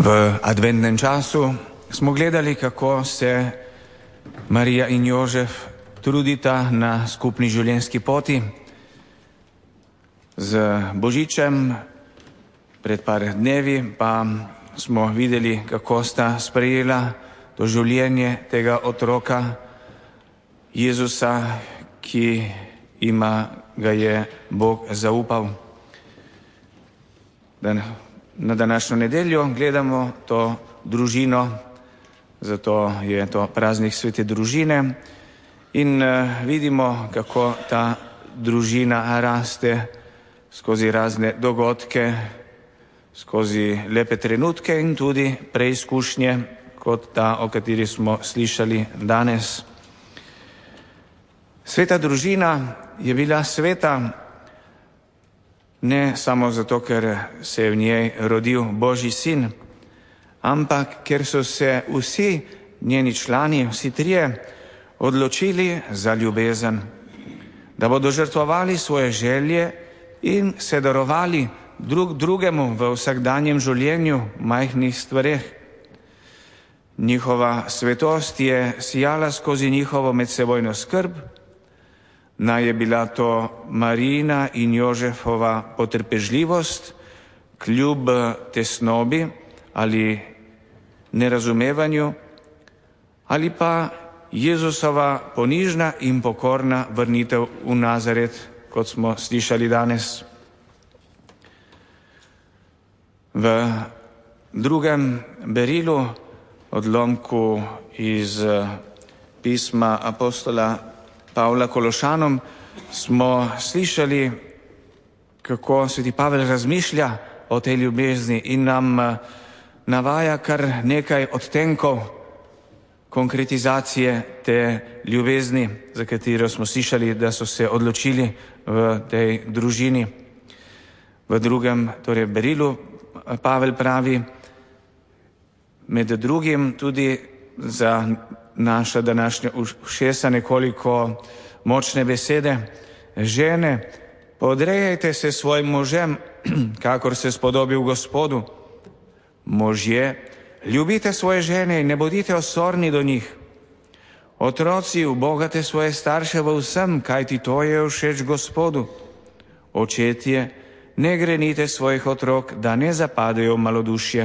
V adventnem času smo gledali, kako se Marija in Jožef trudita na skupni življenjski poti. Z Božičem pred par dnevi pa smo videli, kako sta sprejela to življenje tega otroka Jezusa, ki ga je Bog zaupal. Na današnjo nedeljo gledamo to družino, zato je to praznik svete družine in vidimo, kako ta družina raste skozi razne dogodke, skozi lepe trenutke in tudi preizkušnje, kot ta, o kateri smo slišali danes. Sveta družina je bila sveta ne samo zato, ker se je v njej rodil Božji sin, ampak ker so se vsi njeni člani, vsi trije, odločili za ljubezen, da bodo žrtvovali svoje želje in se darovali drug drugemu v vsakdanjem življenju, majhnih stvareh. Njihova svetost je sijala skozi njihovo medsebojno skrb, naj je bila to Marijina in Jožefova potrpežljivost kljub tesnobi ali nerazumevanju, ali pa Jezusova ponižna in pokorna vrnitev v Nazaret, kot smo slišali danes. V drugem berilu, odlomku iz pisma apostola Pavla Kološanom, smo slišali, kako sveti Pavel razmišlja o tej ljubezni in nam navaja kar nekaj odtenkov konkretizacije te ljubezni, za katero smo slišali, da so se odločili v tej družini. V drugem, torej berilu, Pavel pravi, med drugim tudi za naša današnja ušesa nekoliko močne besede: žene, podrejajte se svojim možem, kakor se spodobi v Gospodu. Možje, ljubite svoje žene in ne bodite osorni do njih. Otroci, ubogate svoje starše v vsem, kajti to je všeč Gospodu. Očetje, ne grenite svojih otrok, da ne zapadejo v malodušje.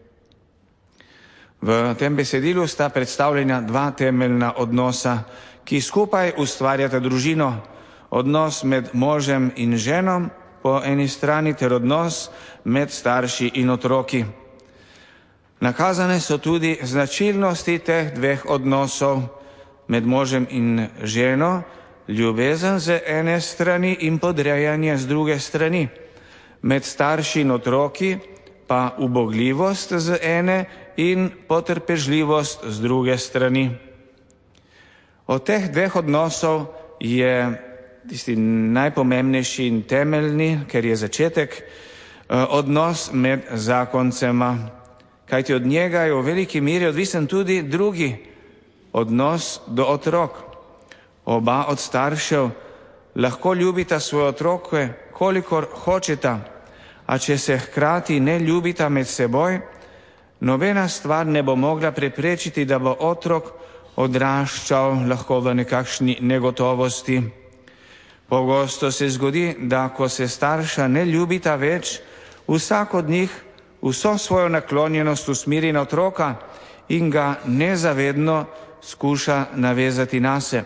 V tem besedilu sta predstavljena dva temeljna odnosa, ki skupaj ustvarjata družino. Odnos med možem in ženo po eni strani ter odnos med starši in otroki. Nakazane so tudi značilnosti teh dveh odnosov med možem in ženo, ljubezen z ene strani in podrejanje z druge strani. Med starši in otroki pa ubogljivost z ene in potrpežljivost z druge strani. Od teh dveh odnosov je tisti najpomembnejši in temeljni, ker je začetek, odnos med zakoncema, kajti od njega je v veliki meri odvisen tudi drugi odnos do otrok. Oba od staršev lahko ljubita svoje otroke, kolikor hočeta, a če se hkrati ne ljubita med seboj, nobena stvar ne bo mogla preprečiti, da bo otrok odraščal lahko v nekakšni negotovosti. Pogosto se zgodi, da ko se starša ne ljubita več, vsak od njih vso svojo naklonjenost usmeri na otroka in ga nezavedno skuša navezati nase.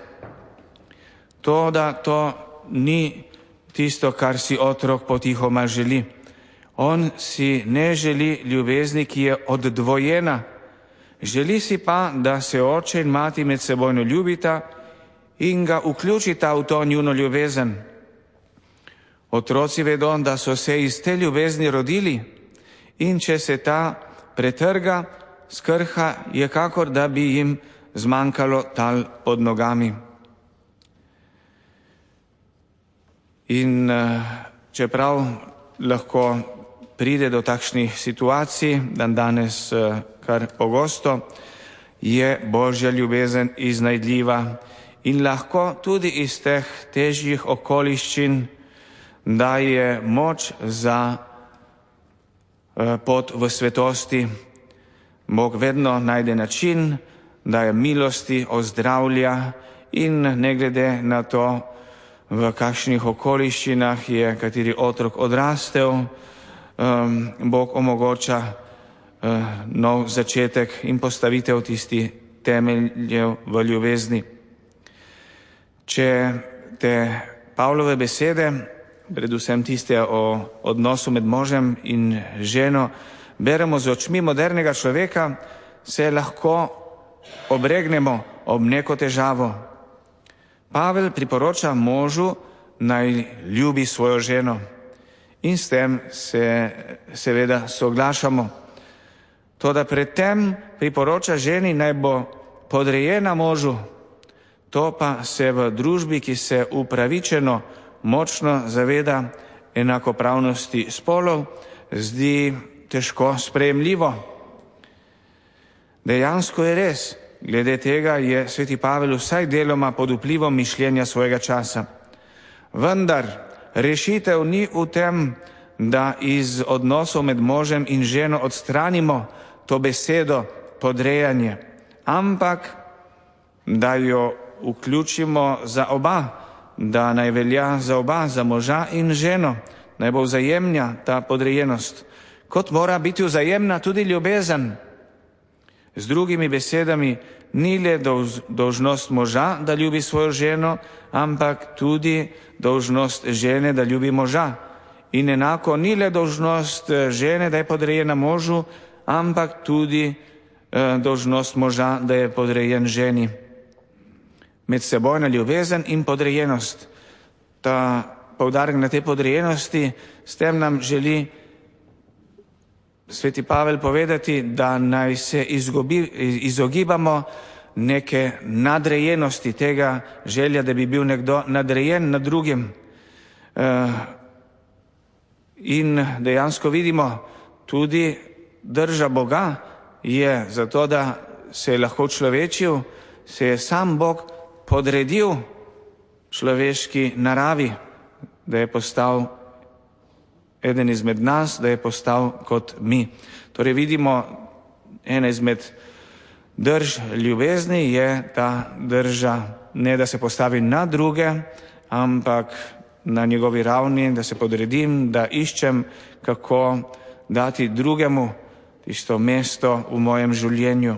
To ni tisto, kar si otrok potihoma želi. On si ne želi ljubezni, ki je oddvojena. Želi si pa, da se oče in mati med sebojno ljubita in ga vključita v to njuno ljubezen. Otroci vedo, da so se iz te ljubezni rodili in če se ta pretrga, skrha je kakor, da bi jim zmanjkalo tal pod nogami. In čeprav lahko pride do takšnih situacij, danes kar pogosto, je Božja ljubezen iznajdljiva in lahko tudi iz teh težjih okoliščin daje moč za pot v svetosti, Bog vedno najde način, da je milosti, ozdravlja in ne glede na to, v kakšnih okoliščinah je kateri otrok odrastel, Bog omogoča nov začetek in postavitev tistih temeljev v ljubezni. Če te Pavlove besede, predvsem tiste o odnosu med možem in ženo, beremo z očmi modernega človeka, se lahko obregnemo ob neko težavo. Pavel priporoča možu, naj ljubi svojo ženo. In s tem se seveda soglašamo. Toda predtem priporoča ženi, naj bo podrejena možu. To pa se v družbi, ki se upravičeno močno zaveda enakopravnosti spolov, zdi težko sprejemljivo. Dejansko je res, glede tega je sveti Pavel vsaj deloma pod vplivom mišljenja svojega časa. Vendar rešitev ni v tem, da iz odnosov med možem in ženo odstranimo to besedo podrejanje, ampak da jo vključimo za oba, da naj velja za oba, za moža in ženo, naj bo vzajemna ta podrejenost, kot mora biti vzajemna tudi ljubezen. Z drugimi besedami, ni le dolžnost moža, da ljubi svojo ženo, ampak tudi dolžnost žene, da ljubi moža. In enako ni le dolžnost žene, da je podrejena možu, ampak tudi dolžnost moža, da je podrejen ženi. Medsebojna ljubezen in podrejenost. Ta poudarek na tej podrejenosti, s tem nam želi sveti Pavel povedati, da naj se izogibamo neke nadrejenosti, tega želja, da bi bil nekdo nadrejen nad drugim. In dejansko vidimo, tudi drža Boga je zato, da se je lahko človečil, se je sam Bog podredil človeški naravi, da je postal eden izmed nas, da je postal kot mi. Torej vidimo, ena izmed drž ljubezni je ta drža, ne da se postavi na druge, ampak na njegovi ravni, da se podredim, da iščem, kako dati drugemu tisto mesto v mojem življenju.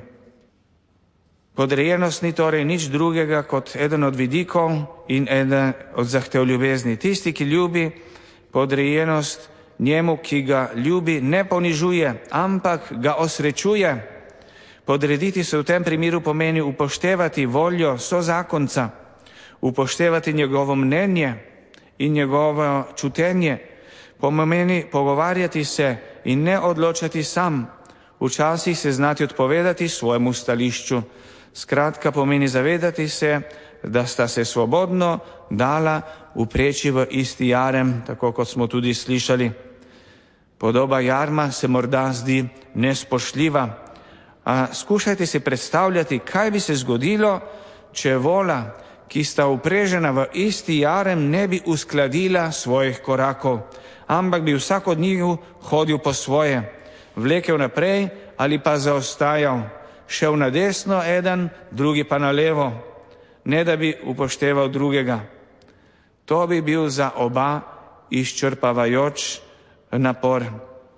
Podrejenost ni torej nič drugega kot eden od vidikov in eden od zahtev ljubezni. Tisti, ki ljubi, podrejenost njemu, ki ga ljubi, ne ponižuje, ampak ga osrečuje. Podrediti se v tem primeru pomeni upoštevati voljo sozakonca, upoštevati njegovo mnenje in njegovo čutenje, pomeni pogovarjati se in ne odločati sam, včasih se znati odpovedati svojemu stališču. Skratka, pomeni zavedati se, da sta se svobodno dala upreči v isti jarem, tako kot smo tudi slišali. Podoba jarma se morda zdi nespoštljiva, a skušajte si predstavljati, kaj bi se zgodilo, če vola, ki sta uprežena v isti jarem, ne bi uskladila svojih korakov, ampak bi vsak od njih hodil po svoje, vlekel naprej ali pa zaostajal, šel na desno eden, drugi pa na levo, ne da bi upošteval drugega. To bi bil za oba izčrpavajoč napor.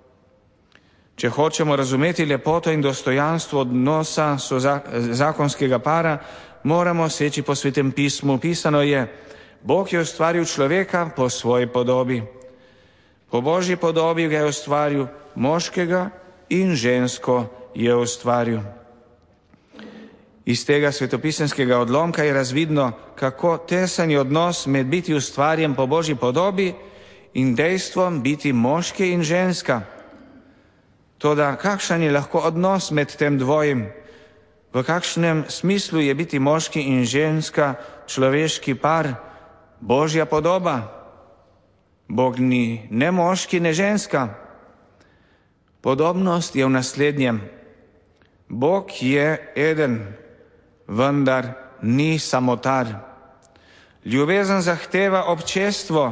Če hočemo razumeti lepoto in dostojanstvo odnosa zakonskega para, moramo seči po Svetem pismu. Pisano je, Bog je ustvaril človeka po svoji podobi. Po Božji podobi ga je ustvaril, moškega in žensko je ustvaril. Iz tega svetopisemskega odlomka je razvidno, kako tesen je odnos med biti ustvarjen po Božji podobi in dejstvom biti moški in ženska. Toda kakšen je lahko odnos med tem dvojim? V kakšnem smislu je biti moški in ženska človeški par, Božja podoba? Bog ni ne moški, ne ženska. Podobnost je v naslednjem. Bog je eden, vendar ni samotar. Ljubezen zahteva občestvo,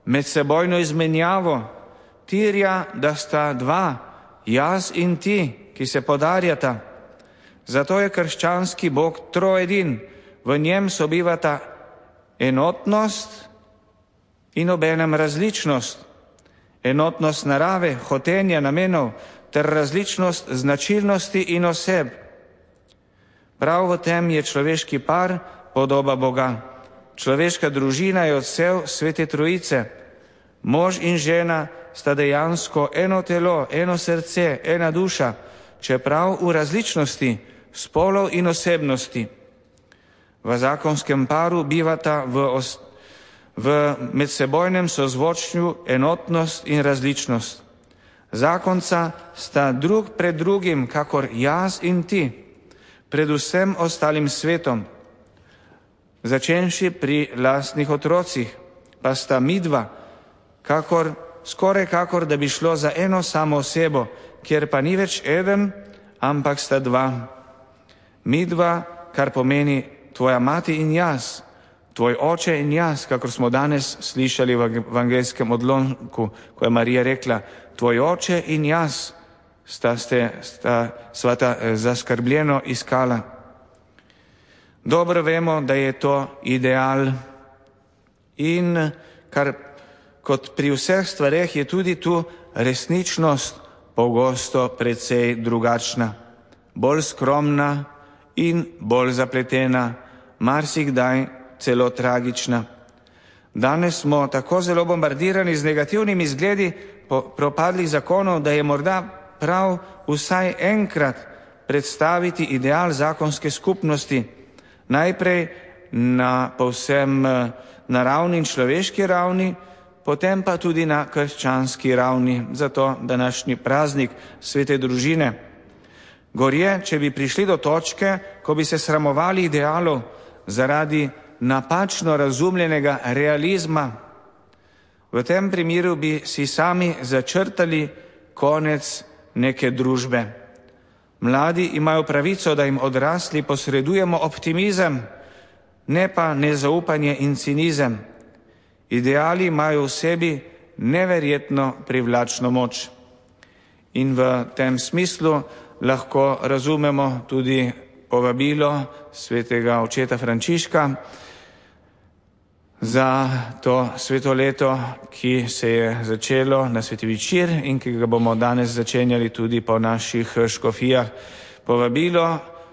medsebojno izmenjavo, terja, da sta dva, jaz in ti, ki se podarjata. Zato je krščanski Bog troedin, v njem sobivata enotnost in obenem različnost. Enotnost narave, hotenja, namenov ter različnost značilnosti in oseb. Prav v tem je človeški par podoba Boga. Človeška družina je odsev Svete Trojice. Mož in žena sta dejansko eno telo, eno srce, ena duša, čeprav v različnosti spolov in osebnosti. V zakonskem paru bivata v medsebojnem sozvočju enotnost in različnost. Zakonca sta drug pred drugim, kakor jaz in ti, pred vsem ostalim svetom. Začenši pri lastnih otrocih, pa sta midva, skoraj kakor da bi šlo za eno samo osebo, kjer pa ni več eden, ampak sta dva. Midva, kar pomeni tvoja mati in jaz, tvoj oče in jaz, kakor smo danes slišali v evangelijskem odlomku, ko je Marija rekla, tvoj oče in jaz sva ta zaskrbljeno iskala. Dobro vemo, da je to ideal in kar kot pri vseh stvareh je tudi tu resničnost pogosto precej drugačna, bolj skromna in bolj zapletena, marsikdaj celo tragična. Danes smo tako zelo bombardirani z negativnimi izgledi propadlih zakonov, da je morda prav vsaj enkrat predstaviti ideal zakonske skupnosti, najprej na povsem naravni in človeški ravni, potem pa tudi na krščanski ravni, zato današnji praznik Svete družine. Gorje, če bi prišli do točke, ko bi se sramovali idealov zaradi napačno razumljenega realizma. V tem primeru bi si sami začrtali konec neke družbe. Mladi imajo pravico, da jim odrasli posredujemo optimizem, ne pa nezaupanje in cinizem. Ideali imajo v sebi neverjetno privlačno moč. In v tem smislu lahko razumemo tudi povabilo svetega očeta Frančiška za to sveto leto, ki se je začelo na Sveti večer in ki ga bomo danes začenjali tudi po naših škofijah. Povabilo,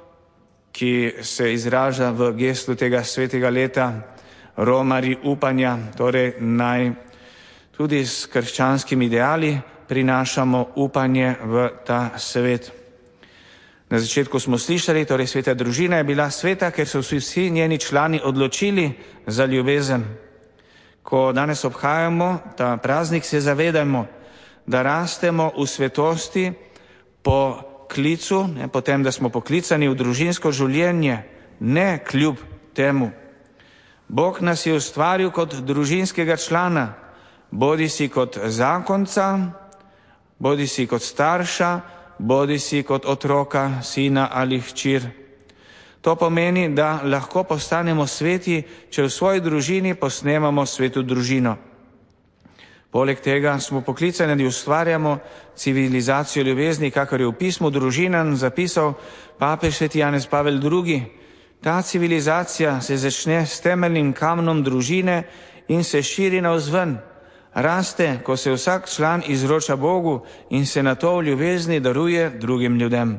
ki se izraža v gestu tega svetega leta, romari upanja, torej naj tudi s krščanskimi ideali prinašamo upanje v ta svet. Na začetku smo slišali, torej sveta družina je bila sveta, ker so vsi njeni člani odločili za ljubezen. Ko danes obhajamo ta praznik, se zavedamo, da rastemo v svetosti po klicu, po tem, da smo poklicani v družinsko življenje, ne kljub temu. Bog nas je ustvaril kot družinskega člana, bodisi kot zakonca, bodisi kot starša, bodisi kot otroka, sina ali hčer. To pomeni, da lahko postanemo sveti, če v svoji družini posnemamo sveto družino. Poleg tega smo poklicani, da ustvarjamo civilizacijo ljubezni, kakor je v pismu Družinam zapisal papež sveti Janez Pavel II. Ta civilizacija se začne s temeljnim kamnom družine in se širi navzven. Raste, ko se vsak član izroča Bogu in se nato v ljubezni daruje drugim ljudem.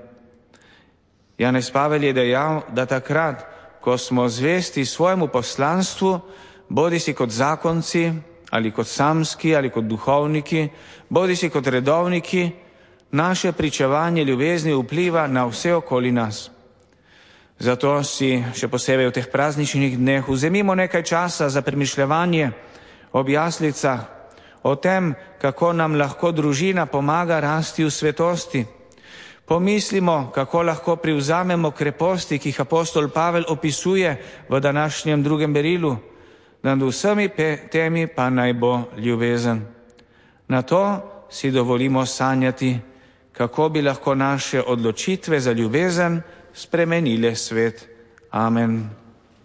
Janez Pavel je dejal, da takrat, ko smo zvesti svojemu poslanstvu, bodisi kot zakonci, ali kot samski, ali kot duhovniki, bodisi kot redovniki, naše pričevanje ljubezni vpliva na vse okoli nas. Zato si še posebej v teh prazničnih dneh vzemimo nekaj časa za premišljevanje ob jaslicah, o tem, kako nam lahko družina pomaga rasti v svetosti. Pomislimo, kako lahko privzamemo kreposti, ki jih apostol Pavel opisuje v današnjem drugem berilu. Nad vsemi temi pa naj bo ljubezen. Na to si dovolimo sanjati, kako bi lahko naše odločitve za ljubezen spremenile svet. Amen.